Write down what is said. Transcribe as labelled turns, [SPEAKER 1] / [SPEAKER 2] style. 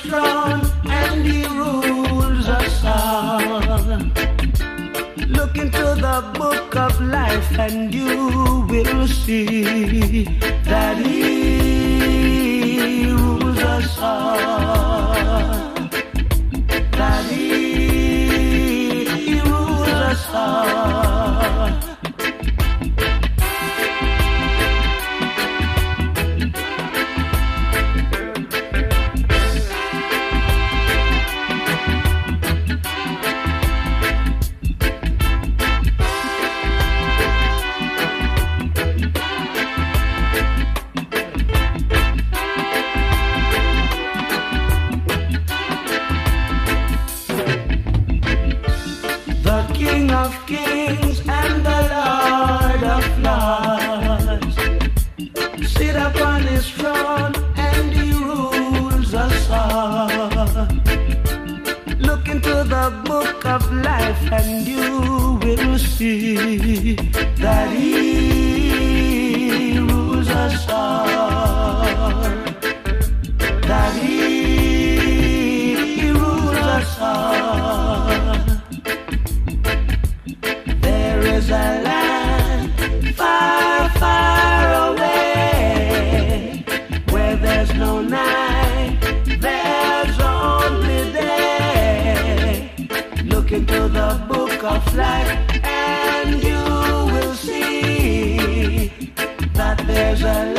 [SPEAKER 1] throne and he rules us all. Look into the book of life and you will see that he rules us all. That he rules us all. Kings and the Lord of Lords sit upon his throne and he rules us all. Look into the book of life and you will see that he rules us all. That he rules us all. There's a land far, far away where there's no night, there's only day. Look into the book of life and you will see that there's a